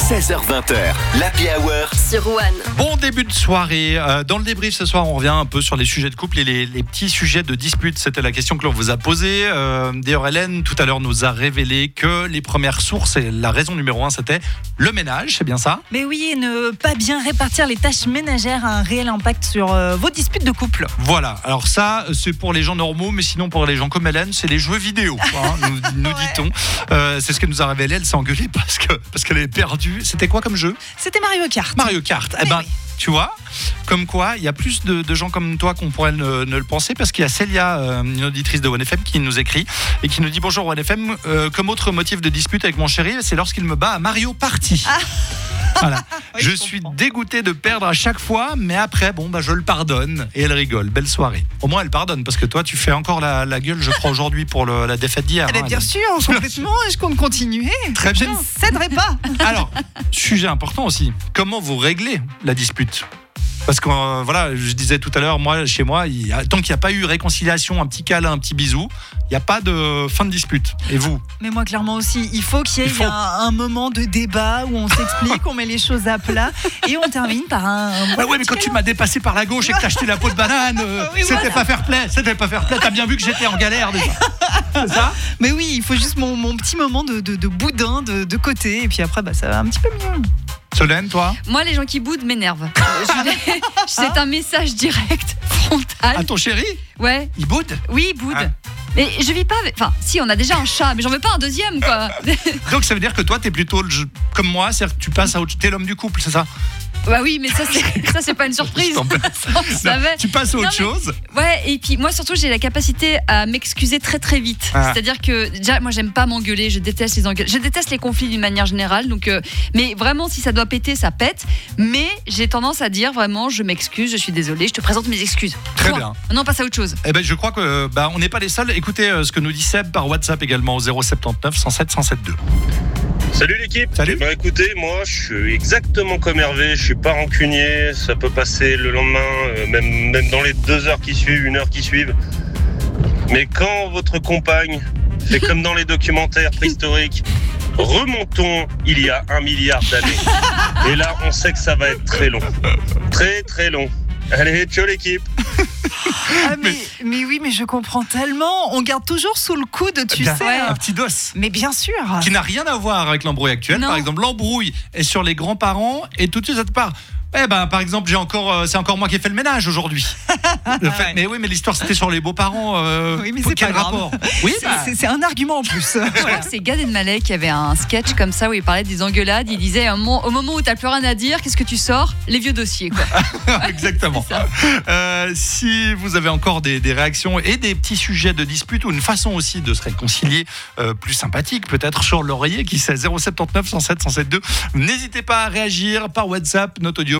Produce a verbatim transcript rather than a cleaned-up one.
seize heures vingt, l'Happy Hour sur One. Bon début de soirée. Euh, dans le débrief ce soir, on revient un peu sur les sujets de couple et les, les petits sujets de dispute. C'était la question que l'on vous a posée. Euh, D'ailleurs, Hélène, tout à l'heure, nous a révélé que les premières sources et la raison numéro un, c'était le ménage. C'est bien ça ? Mais oui, et ne pas bien répartir les tâches ménagères a un réel impact sur euh, vos disputes de couple. Voilà. Alors ça, c'est pour les gens normaux, mais sinon pour les gens comme Hélène, c'est les jeux vidéo. Hein, nous nous Ouais. dit-on. Euh, c'est ce qu'elle nous a révélé. Elle s'est engueulée parce que parce qu'elle avait perdu. C'était quoi comme jeu ? C'était Mario Kart. Mario Kart. Eh Oui, ben, oui. tu vois, comme quoi, il y a plus de, de gens comme toi qu'on pourrait ne, ne le penser, parce qu'il y a Célia, euh, une auditrice de One F M, qui nous écrit et qui nous dit: bonjour One F M, euh, comme autre motif de dispute avec mon chéri, c'est lorsqu'il me bat à Mario Party. Ah. Voilà. Oui, je je suis comprends. dégoûté de perdre à chaque fois, mais après, bon, bah, je le pardonne. Et elle rigole. Belle soirée. Au moins, elle pardonne, parce que toi, tu fais encore la, la gueule, je crois, aujourd'hui pour le- la défaite d'hier. Eh bien, hein, bien Hélène. sûr, complètement, et je compte continuer. Très Je bien. ne céderai pas. Alors, sujet important aussi. Comment vous réglez la dispute ? Parce que euh, voilà, je disais tout à l'heure, moi, chez moi, il y a, tant qu'il n'y a pas eu réconciliation, un petit câlin, un petit bisou, il n'y a pas de fin de dispute. Et vous ? Mais moi, clairement aussi, il faut qu'il y ait Il faut. un, un moment de débat où on s'explique, on met les choses à plat et on termine par un. un Ouais, ouais, mais quand tu m'as dépassé par la gauche et que t'as acheté la peau de banane, euh, Oui, c'était voilà. pas fair play, c'était pas fair play. T'as bien vu que j'étais en galère déjà. C'est ça ? Mais oui, il faut juste mon, mon petit moment de, de, de boudin de, de côté et puis après, bah, ça va un petit peu mieux. Solène, toi ? Moi, les gens qui boudent m'énervent. Je- C'est un message direct, frontal. À ton chéri ? Ouais, Il boude ? oui, boude. Ah. Mais je vis pas avec... Enfin, si, on a déjà un chat, mais j'en veux pas un deuxième, quoi. Donc ça veut dire que toi, t'es plutôt le- comme moi, c'est-à-dire que tu passes à autre... T'es l'homme du couple, c'est ça ? Bah oui, mais ça, c'est, ça, c'est pas une surprise. Je t'embête. Ça, on Non, savait. tu passes à autre Non, mais- chose ? Ouais, et puis moi surtout j'ai la capacité à m'excuser très très vite. Ah. C'est-à-dire que déjà moi j'aime pas m'engueuler, je déteste les engueulades, je déteste les conflits d'une manière générale. Donc, euh, mais vraiment si ça doit péter, ça pète. Mais j'ai tendance à dire vraiment je m'excuse, je suis désolée, je te présente mes excuses. Très Point. bien. Maintenant on passe à autre chose. Eh ben, je crois que bah, on n'est pas les seuls. Écoutez euh, ce que nous dit Seb par WhatsApp également au zéro sept neuf cent sept cent sept deux. Salut l'équipe. Salut. Eh ben, écoutez, moi je suis exactement comme Hervé, je suis pas rancunier, ça peut passer le lendemain, euh, même, même dans les deux heures qui suivent, une heure qui suivent. Mais quand votre compagne fait comme dans les documentaires préhistoriques, remontons il y a un milliard d'années. Et là on sait que ça va être très long. Très très long. Allez, ciao l'équipe. Ah, mais, mais oui, mais je comprends tellement. On garde toujours sous le coude, tu Bien, sais. un hein. petit dos Mais bien sûr. qui n'a rien à voir avec l'embrouille actuelle. Non. Par exemple, l'embrouille est sur les grands-parents et tout de suite ça te part. Eh ben, par exemple, j'ai encore, euh, c'est encore moi qui ai fait le ménage aujourd'hui. Le fait- Ouais. Mais oui, mais l'histoire c'était sur les beaux-parents. Euh, Oui, mais c'est quel pas grave. rapport ? Oui, C'est- bah, c'est- C'est un argument en plus. Je crois que c'est Gad Elmaleh qui avait un sketch comme ça où il parlait des engueulades. Il disait au mo- au moment où t'as plus rien à dire, qu'est-ce que tu sors ? Les vieux dossiers, quoi. exactement. Euh, si vous avez encore des, des réactions et des petits sujets de dispute ou une façon aussi de se réconcilier euh, plus sympathique, peut-être sur l'oreiller qui c'est zéro sept neuf cent sept cent sept deux. N'hésitez pas à réagir par WhatsApp, notre audio.